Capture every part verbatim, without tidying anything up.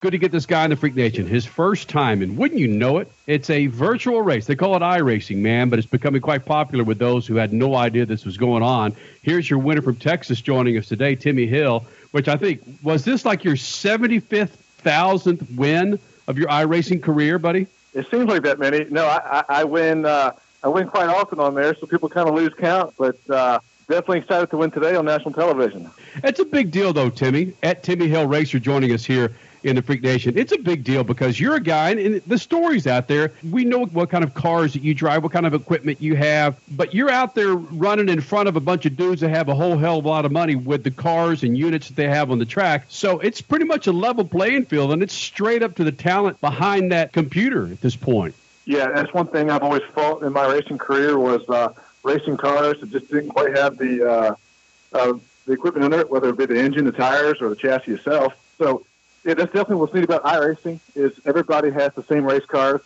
good to get this guy in the Freak Nation. His first time, and wouldn't you know it, it's a virtual race. They call it iRacing, man, but it's becoming quite popular with those who had no idea this was going on. Here's your winner from Texas joining us today, Timmy Hill, which I think, was this like your seventy-fifth thousandth win of your iRacing career, buddy? It seems like that many. No, I, I, I win uh, I win quite often on there, so people kind of lose count, but uh, definitely excited to win today on national television. It's a big deal, though, Timmy. At Timmy Hill Racer joining us here in the Freak Nation. It's a big deal because you're a guy, and the story's out there. We know what kind of cars that you drive, what kind of equipment you have, but you're out there running in front of a bunch of dudes that have a whole hell of a lot of money with the cars and units that they have on the track. So it's pretty much a level playing field, and it's straight up to the talent behind that computer at this point. Yeah, that's one thing I've always fought in my racing career was uh, racing cars that just didn't quite have the uh, uh, the equipment in it, whether it be the engine, the tires, or the chassis itself. So yeah, that's definitely what's neat about iRacing is everybody has the same race cars,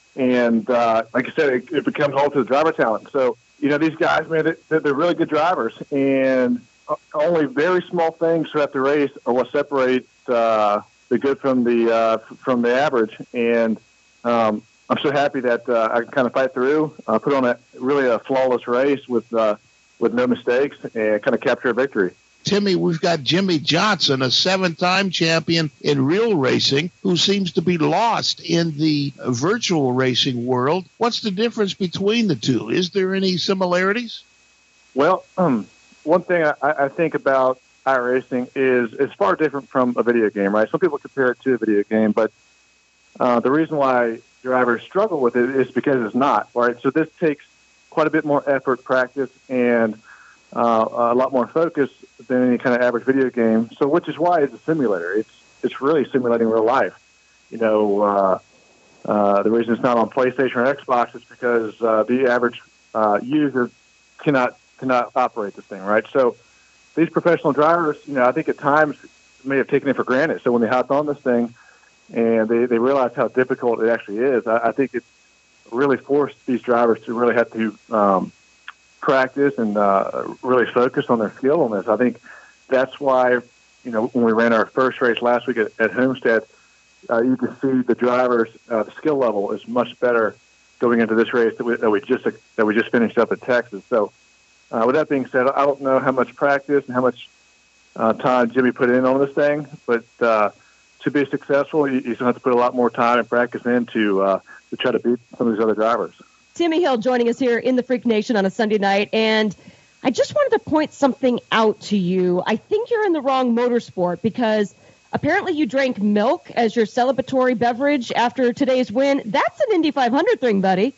and uh, like I said, it, it becomes all to the driver talent. So you know, these guys, man, they're, they're really good drivers, and only very small things throughout the race are what separate uh, the good from the uh, from the average. And um, I'm so happy that uh, I can kind of fight through, uh, put on a really a flawless race with uh, with no mistakes, and kind of capture a victory. Timmy, we've got Jimmie Johnson, a seven-time champion in real racing, who seems to be lost in the virtual racing world. What's the difference between the two? Is there any similarities? Well, um, one thing I, I think about iRacing is it's far different from a video game, right? Some people compare it to a video game, but uh, the reason why drivers struggle with it is because it's not, right? So this takes quite a bit more effort, practice, and uh, a lot more focus than any kind of average video game. So, which is why it's a simulator. It's it's really simulating real life. You know, uh, uh, the reason it's not on PlayStation or Xbox is because uh, the average uh, user cannot cannot operate this thing, right? So, these professional drivers, you know, I think at times may have taken it for granted. So when they hopped on this thing and they, they realized how difficult it actually is, I, I think it really forced these drivers to really have to um, practice and uh, really focus on their skill on this. I think that's why, you know, when we ran our first race last week at, at Homestead, uh, you can see the drivers' uh, the skill level is much better going into this race that we, that we just that we just finished up at Texas. So, uh, with that being said, I don't know how much practice and how much uh, time Jimmy put in on this thing, but uh, to be successful, you, you still have to put a lot more time and practice in to uh, to try to beat some of these other drivers. Timmy Hill joining us here in the Freak Nation on a Sunday night, and I just wanted to point something out to you. I think you're in the wrong motorsport because apparently you drank milk as your celebratory beverage after today's win. That's an Indy five hundred thing, buddy.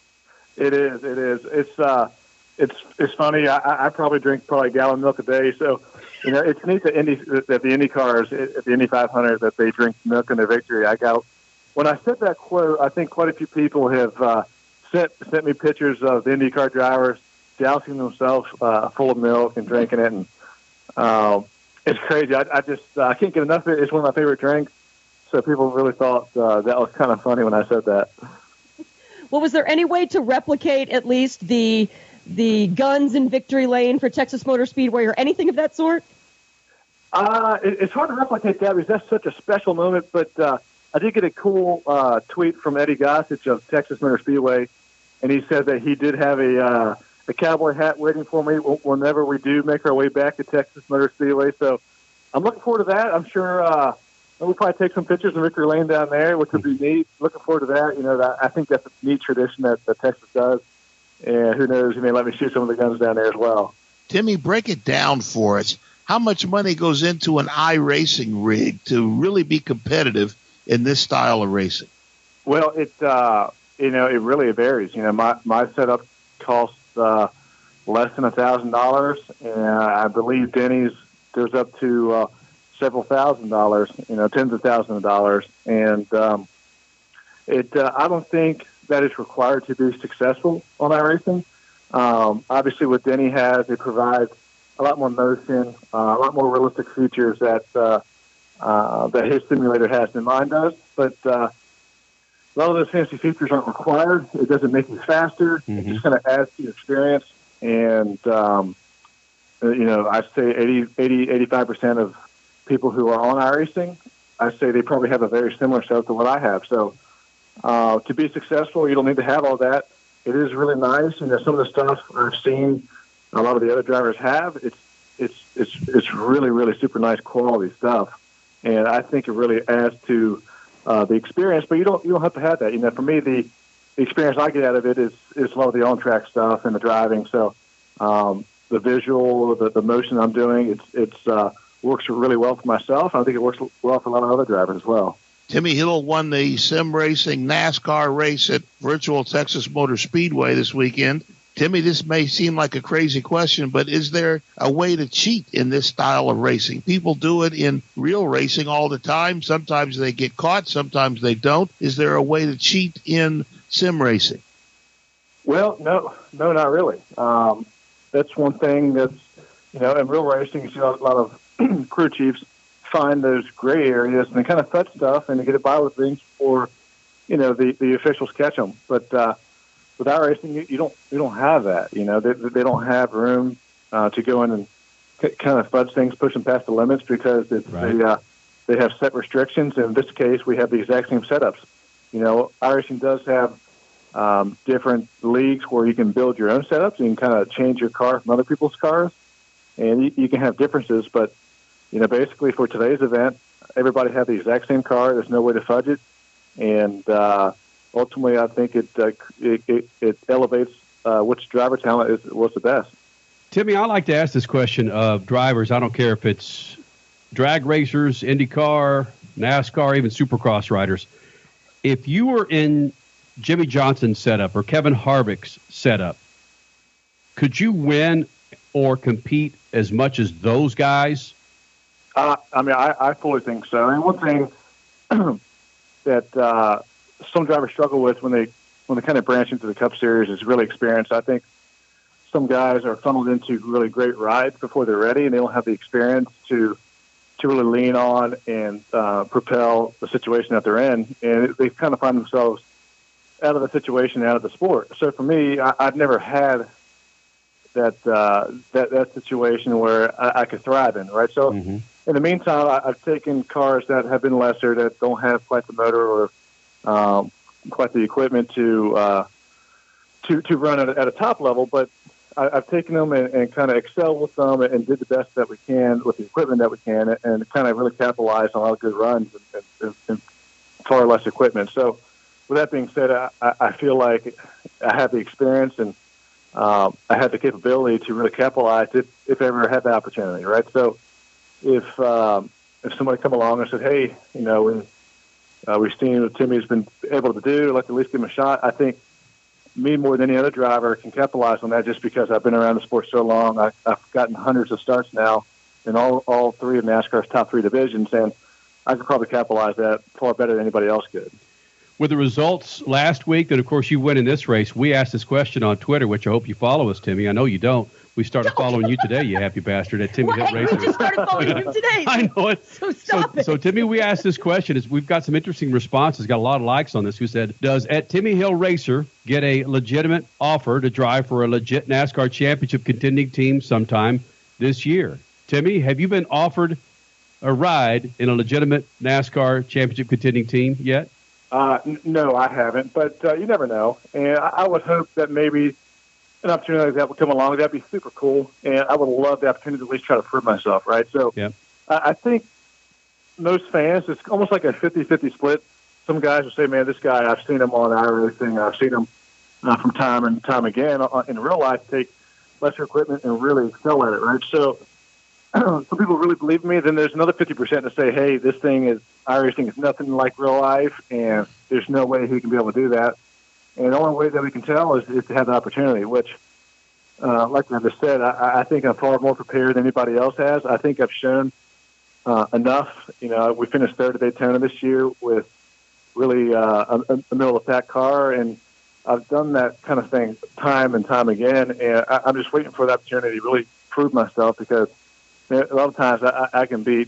It is. It is. It's uh, it's it's funny. I, I probably drink probably a gallon of milk a day. So, you know, it's neat that Indy that the Indy cars at the Indy five hundred that they drink milk in their victory. I got when I said that quote, I think quite a few people have uh, sent sent me pictures of the IndyCar drivers dousing themselves uh, full of milk and drinking it, and um, it's crazy. I, I just uh, I can't get enough of it. It's one of my favorite drinks. So people really thought uh, that was kind of funny when I said that. Well, was there any way to replicate at least the the guns in victory lane for Texas Motor Speedway or anything of that sort? Uh, it, it's hard to replicate that because that's such a special moment. But uh, I did get a cool uh, tweet from Eddie Gossage of Texas Motor Speedway, and he said that he did have a uh, a cowboy hat waiting for me whenever we do make our way back to Texas Motor Speedway. So I'm looking forward to that. I'm sure uh, we'll probably take some pictures in victory lane down there, which would be neat. Looking forward to that. You know, that, I think that's a neat tradition that, that Texas does. And who knows, he may let me shoot some of the guns down there as well. Timmy, break it down for us. How much money goes into an iRacing rig to really be competitive in this style of racing? Well, it uh, you know, it really varies. You know, my, my setup costs uh, less than a thousand dollars, and I believe Denny's goes up to uh, several thousand dollars. You know, tens of thousands of dollars, and um, it. Uh, I don't think that is required to be successful on iRacing. Um, obviously, what Denny has, it provides a lot more motion, uh, a lot more realistic features that uh, uh, that his simulator has and mine does. But uh, a lot of those fancy features aren't required. It doesn't make you faster. Mm-hmm. It just kind of adds to your experience. And, um, you know, I'd say eighty, eighty, eighty-five percent of people who are on iRacing I say they probably have a very similar setup to what I have. So uh, to be successful, you don't need to have all that. It is really nice. You know, some of the stuff I've seen a lot of the other drivers have, it's it's it's it's really, really super nice quality stuff. And I think it really adds to uh, the experience. But you don't you don't have to have that. You know, for me, the, the experience I get out of it is, is a lot of the on-track stuff and the driving. So um, the visual, the, the motion I'm doing, it's it's uh, works really well for myself. I think it works well for a lot of other drivers as well. Timmy Hill won the sim racing NASCAR race at Virtual Texas Motor Speedway this weekend. Timmy, this may seem like a crazy question, but is there a way to cheat in this style of racing? People do it in real racing all the time. Sometimes they get caught, sometimes they don't. Is there a way to cheat in sim racing? Well, no, no, not really. Um, that's one thing that's, you know, in real racing, you see a lot of crew chiefs find those gray areas and they kind of touch stuff and they get it by with things before, you know, the, the officials catch them. But uh, with iRacing, you, you don't you don't have that. You know, they, they don't have room uh, to go in and c- kind of fudge things, push them past the limits because it's, right. they uh, they have set restrictions. In this case, we have the exact same setups. You know, iRacing does have um, different leagues where you can build your own setups. You can kind of change your car from other people's cars, and you, you can have differences. But you know, basically for today's event, everybody had the exact same car. There's no way to fudge it, and uh, ultimately, I think it uh, it, it, it elevates uh, which driver talent is was the best. Timmy, I like to ask this question of drivers. I don't care if it's drag racers, IndyCar, NASCAR, even Supercross riders. If you were in Jimmie Johnson's setup or Kevin Harvick's setup, could you win or compete as much as those guys? Uh, I mean, I, I fully think so. And one thing that uh, some drivers struggle with when they when they kind of branch into the Cup Series is really experience. I think some guys are funneled into really great rides before they're ready, and they don't have the experience to to really lean on and uh, propel the situation that they're in, and they kind of find themselves out of the situation, out of the sport. So for me, I, I've never had that uh, that that situation where I, I could thrive in. Right, so. Mm-hmm. In the meantime, I, I've taken cars that have been lesser, that don't have quite the motor or um, quite the equipment to uh, to to run at a, at a top level, but I, I've taken them and, and kind of excelled with them and did the best that we can with the equipment that we can, and, and kind of really capitalized on a lot of good runs and, and, and far less equipment. So, with that being said, I, I feel like I have the experience and um, I have the capability to really capitalize if if I ever had the opportunity. Right, so. If um, if somebody come along and said, "Hey, you know, we uh, we've seen what Timmy's been able to do. Let's at least give him a shot." I think me more than any other driver can capitalize on that just because I've been around the sport so long. I, I've gotten hundreds of starts now in all all three of NASCAR's top three divisions, and I could probably capitalize that far better than anybody else could. With the results last week, that of course you win in this race, we asked this question on Twitter, which I hope you follow us, Timmy. I know you don't. We started following you today, you happy bastard, at Timmy Hill Racing. We just started following him today. I know it. So stop so, it. So, Timmy, we asked this question. Is We've got some interesting responses. Got a lot of likes on this. Who said, does at Timmy Hill Racer get a legitimate offer to drive for a legit NASCAR championship contending team sometime this year? Timmy, have you been offered a ride in a legitimate NASCAR championship contending team yet? Uh, n- no, I haven't, but uh, you never know. And I, I would hope that maybe an opportunity like that would come along. That'd be super cool, and I would love the opportunity to at least try to prove myself, right? So yep. I, I think most fans, it's almost like a fifty-fifty split. Some guys will say, man, this guy, I've seen him on iRacing. I've seen him uh, from time and time again uh, in real life take lesser equipment and really excel at it, right? So some people really believe in me. Then there's another fifty percent to say, hey, this thing is, iRacing is nothing like real life, and there's no way he can be able to do that. And the only way that we can tell is, is to have the opportunity, which, uh, like I just said, I, I think I'm far more prepared than anybody else has. I think I've shown uh, enough. You know, we finished third at Daytona this year with really uh, a, a middle-of-the-pack car, and I've done that kind of thing time and time again, and I, I'm just waiting for the opportunity to really prove myself because a lot of times I, I can beat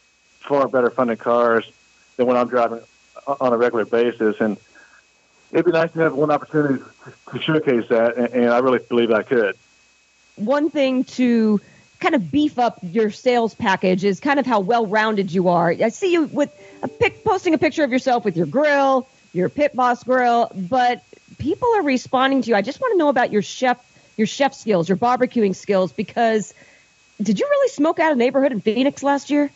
far better funded cars than when I'm driving on a regular basis, and it'd be nice to have one opportunity to showcase that, and, and I really believe I could. One thing to kind of beef up your sales package is kind of how well-rounded you are. I see you with a pic, posting a picture of yourself with your grill, your Pit Boss grill, but people are responding to you. I just want to know about your chef, your chef skills, your barbecuing skills, because did you really smoke out a neighborhood in Phoenix last year?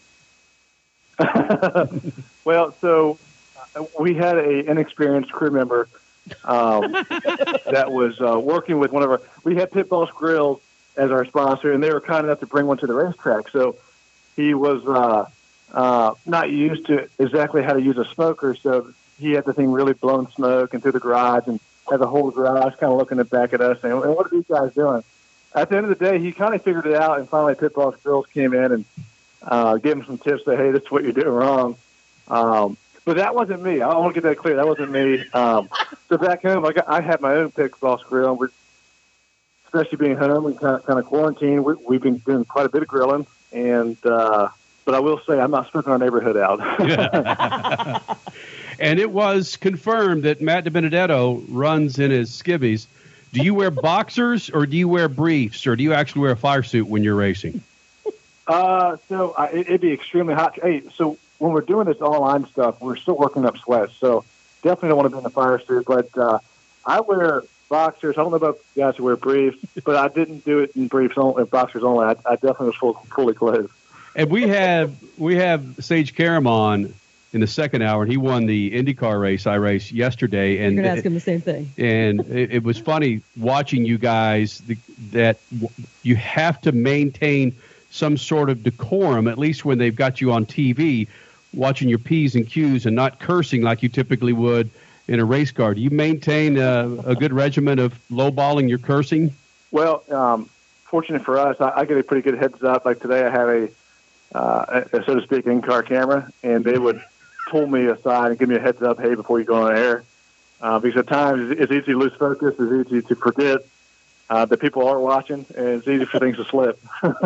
Well, so we had a inexperienced crew member um, that was uh, working with one of our. We had Pit Boss Grills as our sponsor, and they were kind enough to bring one to the racetrack. So he was uh, uh, not used to exactly how to use a smoker, so he had the thing really blowing smoke and through the garage, and had the whole garage kind of looking back at us saying, "What are these guys doing?" At the end of the day, he kind of figured it out, and finally Pit Boss Grills came in and uh, gave him some tips that, hey, this is what you're doing wrong. Um, but that wasn't me. I want to get that clear. That wasn't me. Um, so back home, I, got, I had my own Pit Boss Grill, and we're, especially being home and kind of, kind of quarantined, we, we've been doing quite a bit of grilling. And uh, but I will say, I'm not smoking our neighborhood out. And it was confirmed that Matt DiBenedetto runs in his skivvies. Do you wear boxers or do you wear briefs or do you actually wear a fire suit when you're racing? Uh, so uh, it, it'd be extremely hot. Hey, so when we're doing this online stuff, we're still working up sweat. So definitely don't want to be in the fire suit. But uh, I wear boxers. I don't know about guys who wear briefs, but I didn't do it in briefs only, boxers only. I, I definitely was full, fully clothed. And we have we have Sage Karam on in the second hour, and he won the IndyCar race I raced yesterday. And you're going to ask him the same thing. And it, it was funny watching you guys the, that w- you have to maintain some sort of decorum, at least when they've got you on T V, watching your P's and Q's and not cursing like you typically would in a race car. Do you maintain a, a good regimen of lowballing your cursing? Well, um, fortunate for us, I, I get a pretty good heads up. Like today I have a, uh, a so to speak, in-car camera, and they would pull me aside and give me a heads up, hey, before you go on air. Uh, because at times it's easy to lose focus, it's easy to forget uh, that people are watching, and it's easy for things to slip.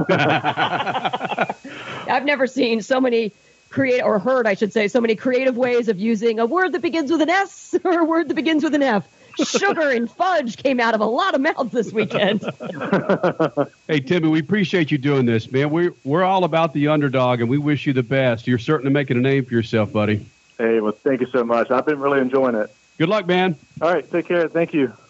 I've never seen so many create or heard, I should say, so many creative ways of using a word that begins with an S or a word that begins with an F. Sugar and fudge came out of a lot of mouths this weekend. Hey, Timmy, we appreciate you doing this, man. We're, we're all about the underdog, and we wish you the best. You're certainly making a name for yourself, buddy. Hey, well, thank you so much. I've been really enjoying it. Good luck, man. All right, take care. Thank you.